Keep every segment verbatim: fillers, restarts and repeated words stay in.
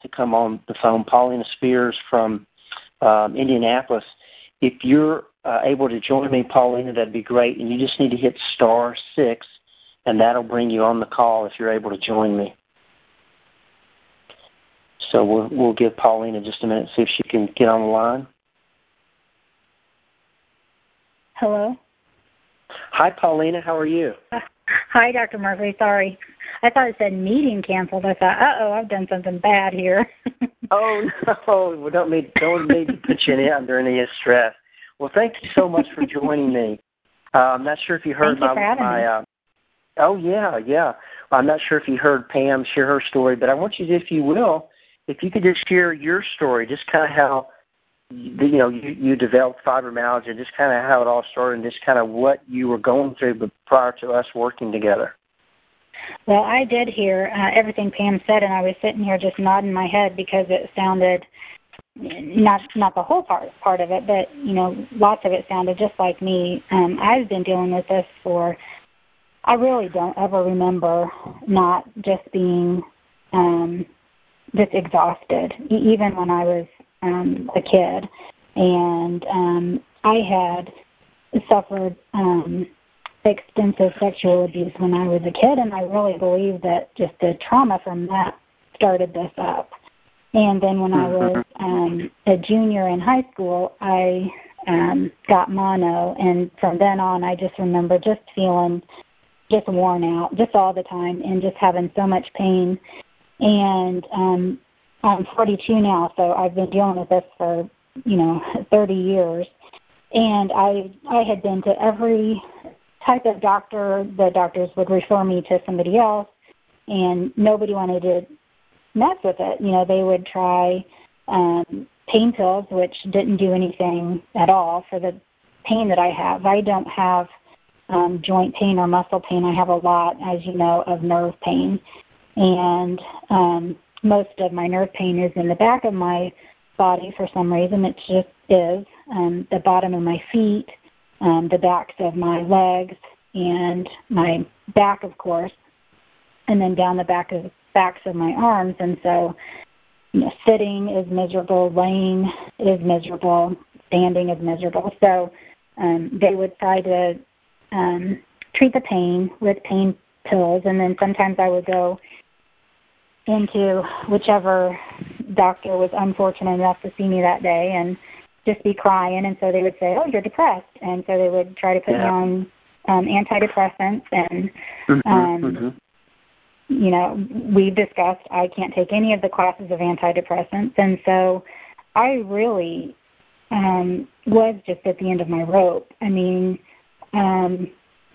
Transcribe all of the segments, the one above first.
to come on the phone, Paulina Spears from um, Indianapolis. If you're uh, able to join me, Paulina, that'd be great. And you just need to hit star six, and that'll bring you on the call if you're able to join me. So we'll, we'll give Paulina just a minute, see if she can get on the line. Hello. Hi, Paulina. How are you? Uh, hi, Doctor Murphy. Sorry. I thought it said meeting canceled. I thought, uh-oh, I've done something bad here. Oh, no. We don't need, don't need to put you in under any stress. Well, thank you so much for joining me. Uh, I'm not sure if you heard Thank my... you for having my me. uh, oh, yeah, yeah. I'm not sure if you heard Pam share her story, but I want you to, if you will, if you could just share your story, just kind of how, you know, you, you developed fibromyalgia, just kind of how it all started and just kind of what you were going through prior to us working together. Well, I did hear uh, everything Pam said, and I was sitting here just nodding my head because it sounded, not not the whole part part of it, but, you know, lots of it sounded just like me. Um, I've been dealing with this for, I really don't ever remember not just being um, just exhausted, e- even when I was um, a kid. And um, I had suffered um, extensive sexual abuse when I was a kid, and I really believe that just the trauma from that started this up. And then when I was um, a junior in high school, I um, got mono, and from then on, I just remember just feeling just worn out, just all the time, and just having so much pain. And um, I'm forty-two now, so I've been dealing with this for, you know, thirty years. And I I had been to every type of doctor. The doctors would refer me to somebody else, and nobody wanted to mess with it. You know, they would try um, pain pills, which didn't do anything at all for the pain that I have. I don't have um, joint pain or muscle pain. I have a lot, as you know, of nerve pain. And um, most of my nerve pain is in the back of my body for some reason. It just is. Um, the bottom of my feet, um, the backs of my legs, and my back, of course, and then down the back of backs of my arms. And so, you know, sitting is miserable, laying is miserable, standing is miserable. So um, they would try to um, treat the pain with pain pills, and then sometimes I would go into whichever doctor was unfortunate enough to see me that day and just be crying, and so they would say, oh, you're depressed, and so they would try to put yeah. me on um, antidepressants, and mm-hmm, um, mm-hmm. you know, we've discussed I can't take any of the classes of antidepressants, and so I really um, was just at the end of my rope. I mean, um,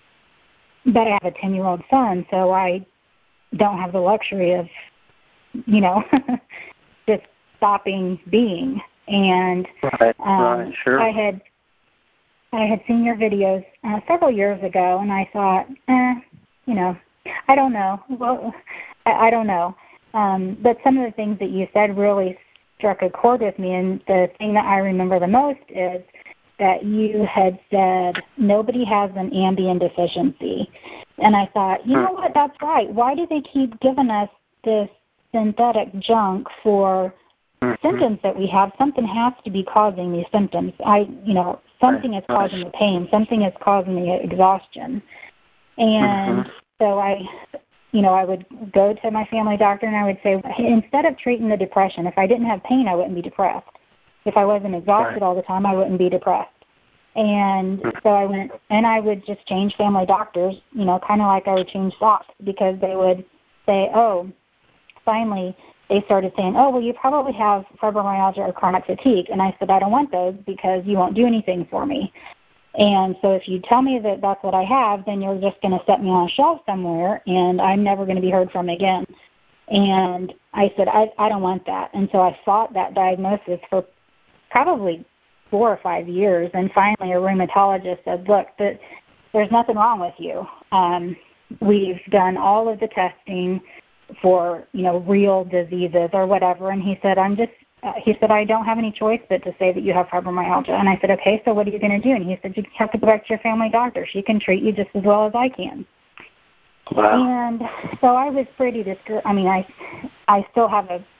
but I have a ten-year-old son, so I don't have the luxury of, you know, just stopping being. And right, um, right, sure. I had I had seen your videos uh, several years ago, and I thought, eh, you know, I don't know. Well, I, I don't know. Um, but some of the things that you said really struck a chord with me, and the thing that I remember the most is that you had said nobody has an Ambien deficiency. And I thought, you know what, that's right. Why do they keep giving us this synthetic junk for mm-hmm. symptoms that we have? Something has to be causing these symptoms. I, you know, something is causing the pain. Something is causing the exhaustion. And mm-hmm. so I, you know, I would go to my family doctor and I would say, instead of treating the depression, if I didn't have pain, I wouldn't be depressed. If I wasn't exhausted right. all the time, I wouldn't be depressed. And so I went, and I would just change family doctors, you know, kind of like I would change socks, because they would say, oh, finally they started saying, oh, well, you probably have fibromyalgia or chronic fatigue. And I said, I don't want those because you won't do anything for me. And so if you tell me that that's what I have, then you're just going to set me on a shelf somewhere, and I'm never going to be heard from again. And I said, I, I don't want that. And so I fought that diagnosis for probably four or five years, and finally a rheumatologist said, look, that there's nothing wrong with you. Um, we've done all of the testing for, you know, real diseases or whatever, and he said, I'm just, uh, he said, I don't have any choice but to say that you have fibromyalgia. And I said, okay, so what are you going to do? And he said, you have to go back to your family doctor. She can treat you just as well as I can. Wow. And so I was pretty discouraged. I mean, I, I still have a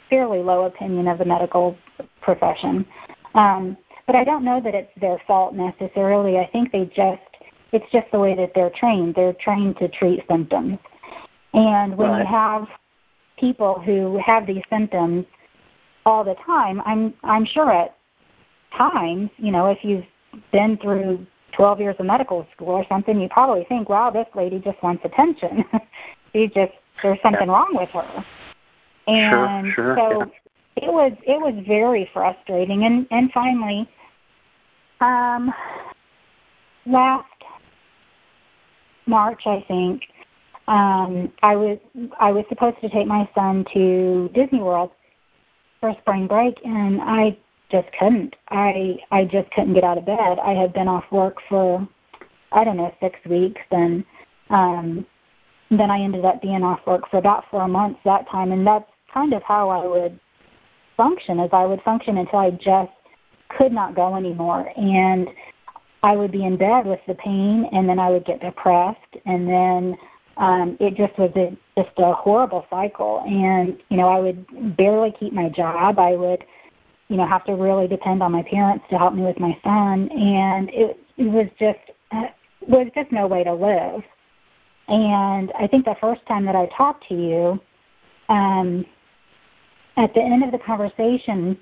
fairly low opinion of the medical profession. Um, but I don't know that it's their fault necessarily. I think they just, it's just the way that they're trained. They're trained to treat symptoms. And when right. you have people who have these symptoms all the time, I'm I'm sure at times, you know, if you've been through twelve years of medical school or something, you probably think, wow, this lady just wants attention. she just, there's something yeah. wrong with her. And sure, sure, so yeah. it was it was very frustrating. And, and finally, um, last March, I think, um, I was I was supposed to take my son to Disney World for spring break, and I just couldn't. I I just couldn't get out of bed. I had been off work for, I don't know, six weeks, and um, then I ended up being off work for about four months that time, and that's kind of how I would function, as I would function until I just could not go anymore. And I would be in bed with the pain, and then I would get depressed, and then um, it just was a, just a horrible cycle. And, you know, I would barely keep my job. I would, you know, have to really depend on my parents to help me with my son, and it, it was just uh, was just no way to live. And I think the first time that I talked to you, um, at the end of the conversation,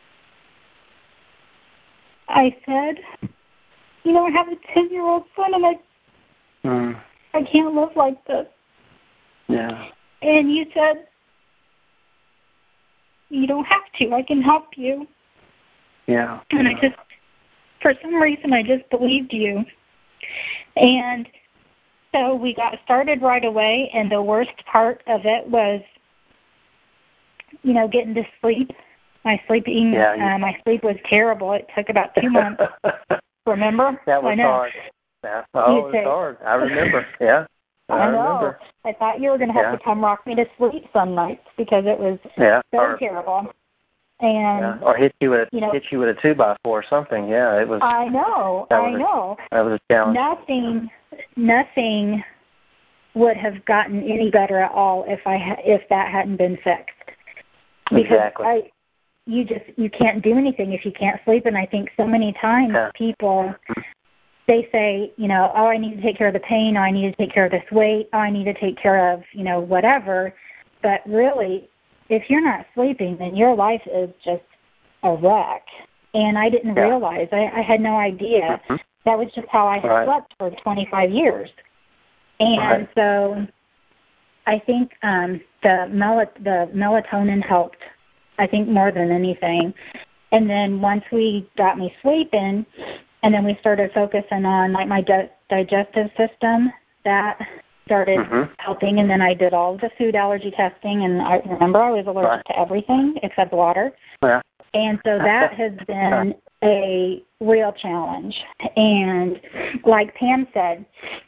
I said, you know, I have a ten-year-old son, and I, mm. I can't live like this. Yeah. And you said, you don't have to. I can help you. Yeah. And yeah. I just, for some reason, I just believed you. And so we got started right away, and the worst part of it was, you know, getting to sleep. My sleeping, yeah, you... uh, my sleep was terrible. It took about two months. Remember? That was I know. hard. Yeah. Oh, it was say, hard. I remember. Yeah. I, I know. remember. I thought you were going to have yeah. to come rock me to sleep some nights because it was yeah. so or, terrible. And yeah. Or hit you with you know, hit you with a two by four or something. Yeah, it was. I know. I a, know. That was a challenge. Nothing. Nothing would have gotten any better at all if I ha- if that hadn't been fixed. Because exactly. I, you just you can't do anything if you can't sleep. And I think so many times yeah. people, they say, you know, oh, I need to take care of the pain, oh, I need to take care of this weight, oh, I need to take care of, you know, whatever. But really, if you're not sleeping, then your life is just a wreck. And I didn't yeah. realize, I, I had no idea. Mm-hmm. That was just how I had right. slept for twenty-five years. And right. so I think um, the, mel- the melatonin helped, I think, more than anything. And then once we got me sleeping, and then we started focusing on like my di- digestive system, that started mm-hmm. helping. And then I did all of the food allergy testing, and I remember I was allergic right. to everything except water. Yeah. And so that has been a real challenge. And like Pam said,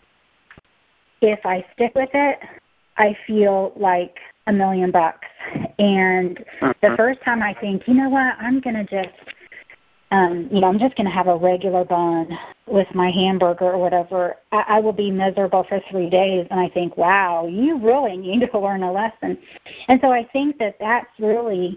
if I stick with it, I feel like a million bucks. And mm-hmm. the first time I think, you know what, I'm going to just, um, you know, I'm just going to have a regular bun with my hamburger or whatever, I, I will be miserable for three days. And I think, wow, you really need to learn a lesson. And so I think that that's really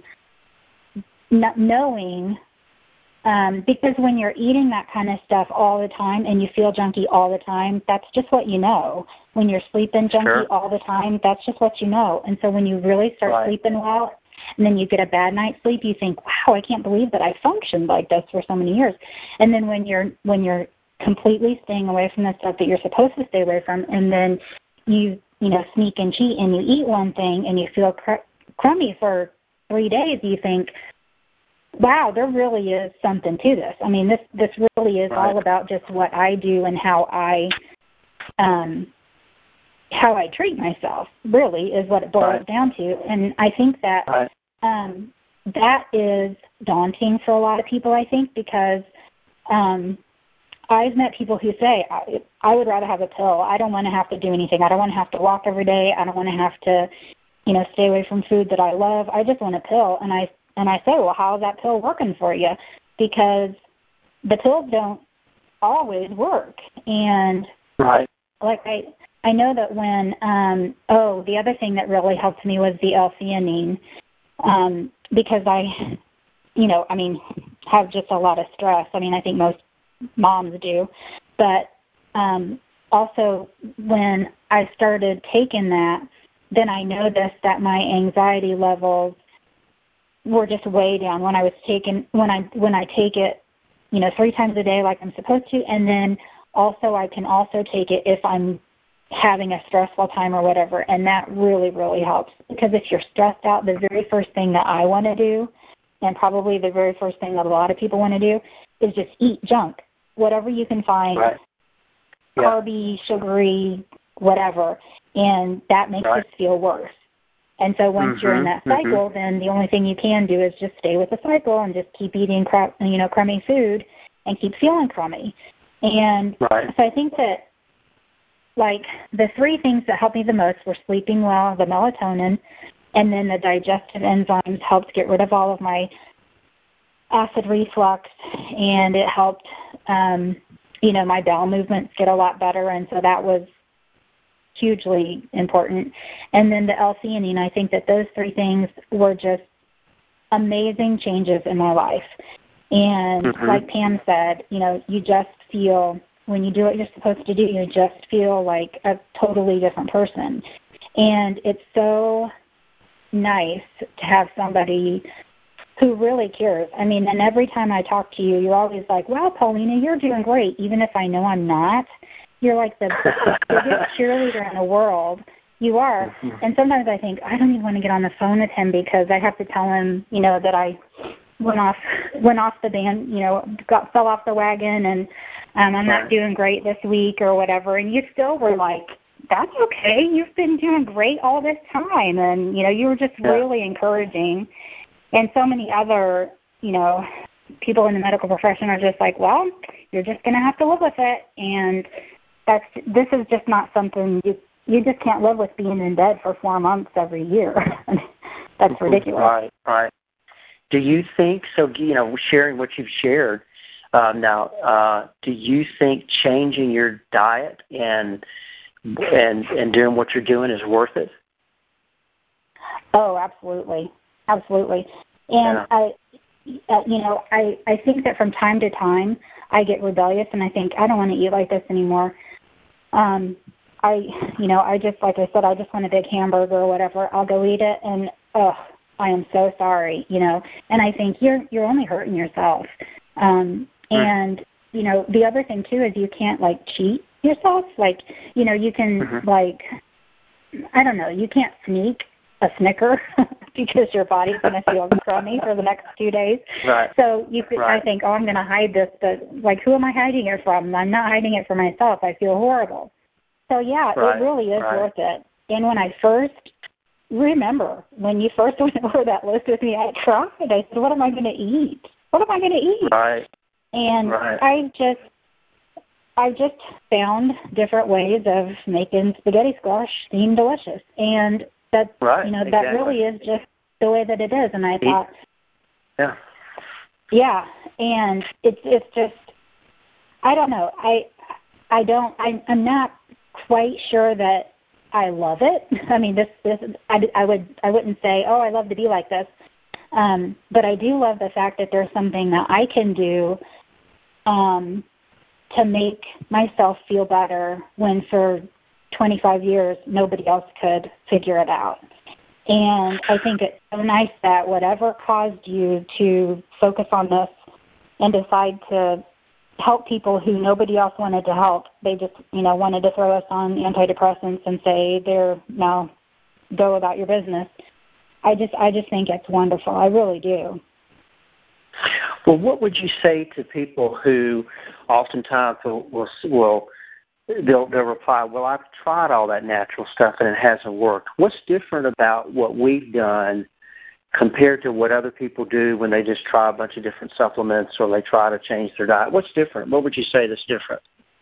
not knowing, um, because when you're eating that kind of stuff all the time and you feel junky all the time, that's just what you know. When you're sleeping junky sure. all the time, that's just what you know. And so when you really start right. sleeping well and then you get a bad night's sleep, you think, wow, I can't believe that I functioned like this for so many years. And then when you're when you're completely staying away from the stuff that you're supposed to stay away from, and then you, you know, sneak and cheat and you eat one thing and you feel cr- crummy for three days, you think, wow, there really is something to this. I mean, this this really is right. all about just what I do and how I um, how I treat myself, really, is what it boils right. down to. And I think that right. um, that is daunting for a lot of people, I think, because um, I've met people who say, I, I would rather have a pill. I don't want to have to do anything. I don't want to have to walk every day. I don't want to have to, you know, stay away from food that I love. I just want a pill. And I And I say, well, how is that pill working for you? Because the pills don't always work. And right. like I, I know that when, um, oh, the other thing that really helped me was the L-theanine. um, because I, you know, I mean, have just a lot of stress. I mean, I think most moms do. But um, also when I started taking that, then I noticed that my anxiety levels were just way down when I was taking, when I, when I take it, you know, three times a day like I'm supposed to. And then also I can also take it if I'm having a stressful time or whatever, and that really, really helps. Because if you're stressed out, the very first thing that I want to do, and probably the very first thing that a lot of people want to do, is just eat junk, whatever you can find, right. yeah. carby, sugary, whatever, and that makes right. us feel worse. And so once mm-hmm, you're in that cycle, mm-hmm. then the only thing you can do is just stay with the cycle and just keep eating crap, you know, crummy food and keep feeling crummy. And right. so I think that, like, the three things that helped me the most were sleeping well, the melatonin, and then the digestive enzymes helped get rid of all of my acid reflux, and it helped, um, you know, my bowel movements get a lot better, and so that was hugely important. And then the L-theanine, I think that those three things were just amazing changes in my life. And mm-hmm. like Pam said, you know, you just feel, when you do what you're supposed to do, you just feel like a totally different person. And it's so nice to have somebody who really cares. I mean, and every time I talk to you, you're always like, wow, Paulina, you're doing great, even if I know I'm not. You're like the, the biggest cheerleader in the world. You are. Mm-hmm. And sometimes I think, I don't even want to get on the phone with him because I have to tell him, you know, that I went off went off the band, you know, got fell off the wagon, and um, I'm not doing great this week or whatever. And you still were like, that's okay. You've been doing great all this time. And, you know, you were just yeah. really encouraging. And so many other, you know, people in the medical profession are just like, well, you're just going to have to live with it. And that's this is just not something you you just can't live with being in bed for four months every year. That's ridiculous. Right, right. Do you think, so, you know, sharing what you've shared uh, now, uh, do you think changing your diet and and and doing what you're doing is worth it? Oh, absolutely. Absolutely. And yeah. I, uh, you know, I, I think that from time to time I get rebellious and I think, I don't want to eat like this anymore. Um, I, you know, I just, like I said, I just want a big hamburger or whatever. I'll go eat it and, oh, I am so sorry, you know. And I think you're, you're only hurting yourself. Um, and, you know, the other thing too is you can't like cheat yourself. Like, you know, you can mm-hmm. like, I don't know, you can't sneak a Snicker because your body's going to feel crummy for the next two days. Right. So you could, right. I think, oh, I'm going to hide this, but like, who am I hiding it from? I'm not hiding it for myself. I feel horrible. So yeah, right. it really is right. worth it. And when I first, remember, when you first went over that list with me, I tried. I said, what am I going to eat? What am I going to eat? Right. And right. I just, I just found different ways of making spaghetti squash seem delicious. And that, right. you know, exactly. that really is just the way that it is. And I thought, yeah, yeah, and it's it's just, I don't know. I I don't. I, I'm not quite sure that I love it. I mean, this this I, I would I wouldn't say, oh, I love to be like this. Um, but I do love the fact that there's something that I can do um, to make myself feel better when for twenty-five years nobody else could figure it out. And I think it's so nice that whatever caused you to focus on this and decide to help people who nobody else wanted to help, they just, you know, wanted to throw us on antidepressants and say, they're now go about your business. I just, I just think it's wonderful. I really do. Well, what would you say to people who oftentimes will, will, will They'll, they'll reply, well, I've tried all that natural stuff and it hasn't worked. What's different about what we've done compared to what other people do when they just try a bunch of different supplements or they try to change their diet? What's different? What would you say that's different?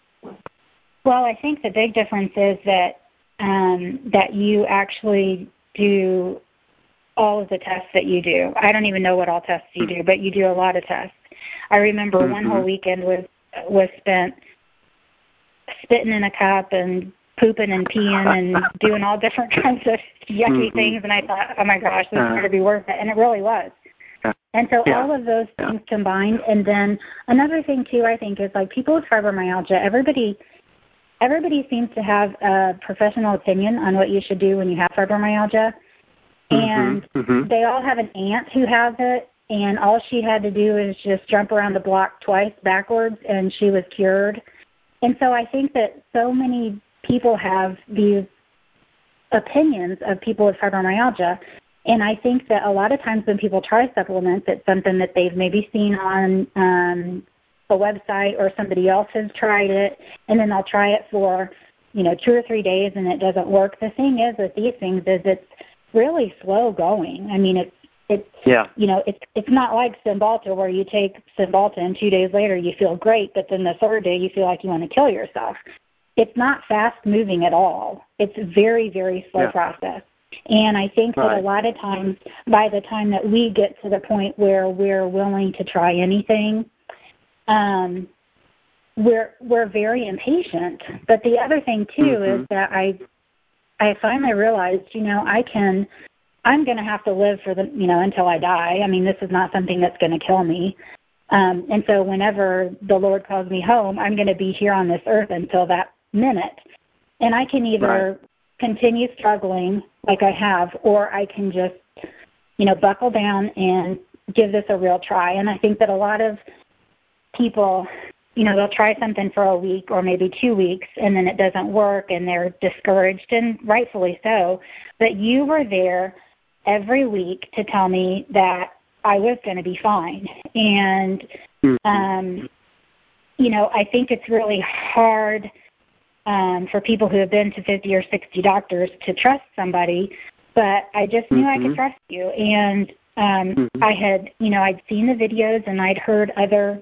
Well, I think the big difference is that um, that you actually do all of the tests that you do. I don't even know what all tests you do, but you do a lot of tests. I remember mm-hmm. one whole weekend was was spent spitting in a cup and pooping and peeing and doing all different kinds of yucky mm-hmm. things. And I thought, oh my gosh, this uh, is going to be worth it. And it really was. And so yeah. all of those yeah. things combined. And then another thing too, I think, is like people with fibromyalgia, everybody, everybody seems to have a professional opinion on what you should do when you have fibromyalgia. And mm-hmm. Mm-hmm. they all have an aunt who has it. And all she had to do is just jump around the block twice backwards, and she was cured. And so I think that so many people have these opinions of people with fibromyalgia. And I think that a lot of times when people try supplements, it's something that they've maybe seen on um, a website or somebody else has tried it, and then they'll try it for, you know, two or three days and it doesn't work. The thing is with these things is it's really slow going. I mean, it's, it's yeah. you know, it's it's not like Cymbalta where you take Cymbalta and two days later you feel great, but then the third day you feel like you want to kill yourself. It's not fast moving at all. It's a very, very slow yeah. process. And I think right. that a lot of times by the time that we get to the point where we're willing to try anything, um, we're we're very impatient. But the other thing too mm-hmm. is that I I finally realized, you know, I can I'm going to have to live for the, you know, until I die. I mean, this is not something that's going to kill me. Um, and so whenever the Lord calls me home, I'm going to be here on this earth until that minute. And I can either right. continue struggling like I have, or I can just, you know, buckle down and give this a real try. And I think that a lot of people, you know, they'll try something for a week or maybe two weeks and then it doesn't work and they're discouraged, and rightfully so. But you were there every week to tell me that I was going to be fine. And, um, you know, I think it's really hard um, for people who have been to fifty or sixty doctors to trust somebody, but I just knew mm-hmm. I could trust you. And um, mm-hmm. I had, you know, I'd seen the videos and I'd heard other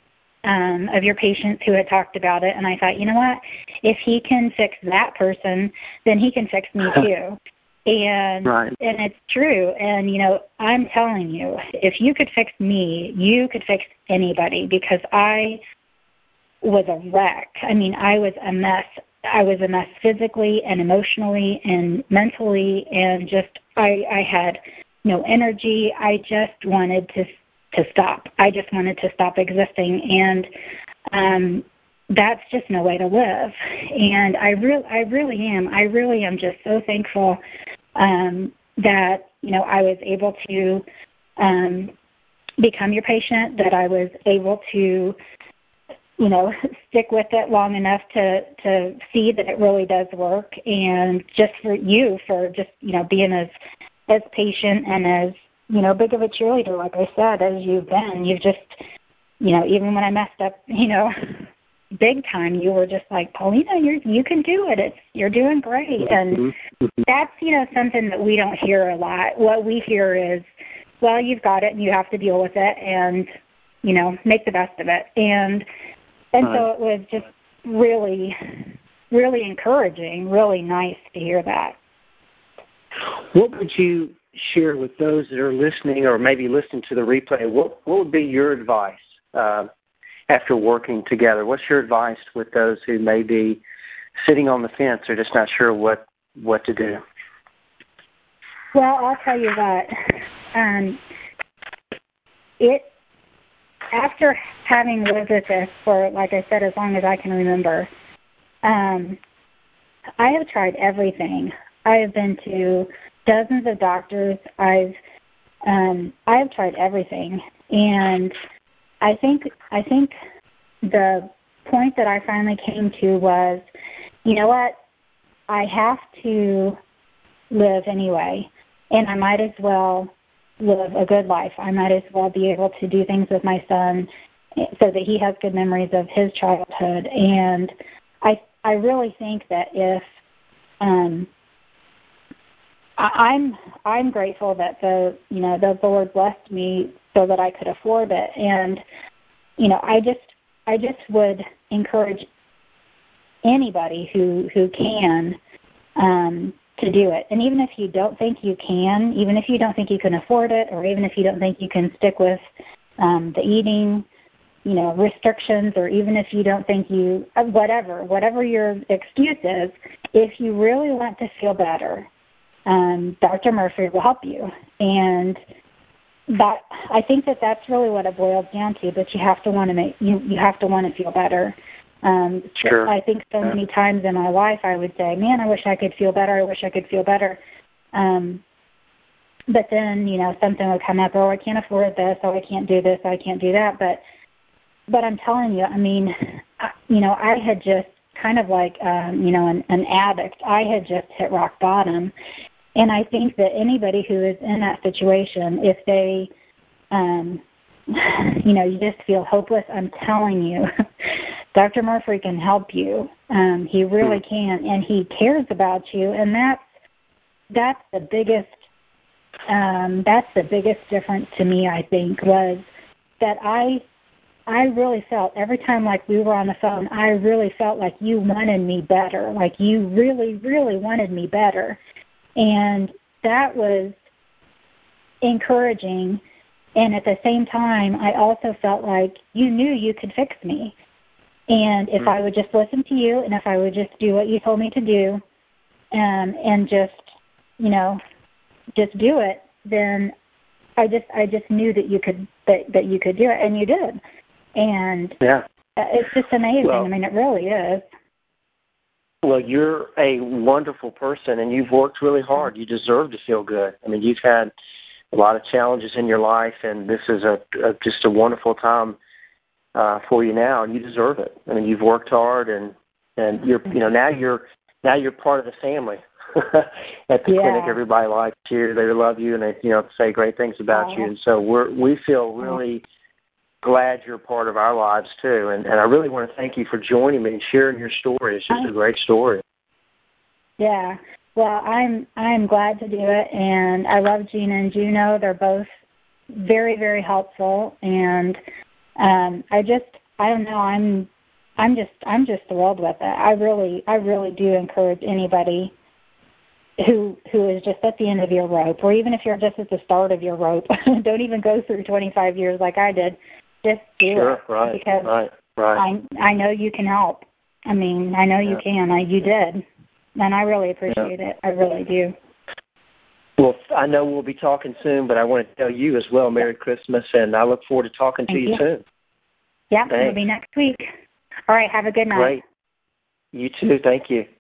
um, of your patients who had talked about it, and I thought, you know what, if he can fix that person, then he can fix me too. And right. and it's true. And, you know, I'm telling you, if you could fix me, you could fix anybody, because I was a wreck. I mean, I was a mess. I was a mess physically and emotionally and mentally, and just I, I had no energy. I just wanted to to stop. I just wanted to stop existing. And um, that's just no way to live. And I, re- I really am. I really am just so thankful um, that, you know, I was able to um, become your patient, that I was able to, you know, stick with it long enough to, to see that it really does work. And just for you, for just, you know, being as, as patient and as, you know, big of a cheerleader, like I said, as you've been. You've just, you know, even when I messed up, you know, big time, you were just like, Paulina, you you can do it. It's you're doing great. And that's, you know, something that we don't hear a lot. What we hear is, well, you've got it and you have to deal with it and, you know, make the best of it. And and so it was just really, really encouraging, really nice to hear that. What would you share with those that are listening or maybe listening to the replay? What what would be your advice uh, after working together? What's your advice with those who may be sitting on the fence or just not sure what, what to do? Well, I'll tell you what. Um, it after having lived with this for, like I said, as long as I can remember, um, I have tried everything. I have been to dozens of doctors. I've um, I've tried everything, and I think I think the point that I finally came to was, you know what, I have to live anyway, and I might as well live a good life. I might as well be able to do things with my son so that he has good memories of his childhood. And I I really think that if um, I'm I'm grateful that the you know the Lord blessed me so that I could afford it, and you know I just I just would encourage anybody who who can um, to do it. And even if you don't think you can, even if you don't think you can afford it, or even if you don't think you can stick with um, the eating, you know, restrictions, or even if you don't think you, whatever, whatever your excuse is, if you really want to feel better, um, Doctor Murphy will help you. And that, I think that that's really what it boils down to, but you have to want to make, you, you have to want to feel better. Um, sure. I think so many times in my life I would say, man, I wish I could feel better. I wish I could feel better. Um, but then, you know, something would come up, oh, I can't afford this, oh, I can't do this, oh, I can't do that. But, but I'm telling you, I mean, I, you know, I had just kind of like, um, you know, an, an addict. I had just hit rock bottom. And I think that anybody who is in that situation, if they, um, you know, you just feel hopeless, I'm telling you, Doctor Murphy can help you. Um, he really can, and he cares about you, and that's that's the biggest um, that's the biggest difference to me. I think was that I I really felt every time, like we were on the phone, I really felt like you wanted me better, like you really, really wanted me better. And that was encouraging. And at the same time, I also felt like you knew you could fix me. And if mm-hmm. I would just listen to you, and if I would just do what you told me to do, um, and just, you know, just do it, then I just I just knew that you could that, that you could do it, and you did. And yeah. it's just amazing. Well, I mean, it really is. Well, you're a wonderful person, and you've worked really hard. You deserve to feel good. I mean, you've had a lot of challenges in your life, and this is a, a just a wonderful time uh, for you now, and you deserve it. I mean, you've worked hard, and and you're you know now you're now you're part of the family at the yeah. clinic. Everybody likes you, they love you, and they you know say great things about you. And so we're we feel really glad you're part of our lives too. And, and I really want to thank you for joining me and sharing your story. It's just a great story. Yeah. Well, I'm I'm glad to do it, and I love Gina and Juno. They're both very, very helpful, and um, I just I don't know I'm I'm just I'm just thrilled with it. I really I really do encourage anybody who who is just at the end of your rope, or even if you're just at the start of your rope, don't even go through twenty-five years like I did. Just do sure, it right, because right, right. I I know you can help. I mean, I know yeah. you can. I, you did. And I really appreciate yeah. it. I really do. Well, I know we'll be talking soon, but I want to tell you as well, Merry Christmas, and I look forward to talking Thank to you, you soon. Yeah, Thanks. it'll be next week. All right, have a good night. Great. You too. Thank you.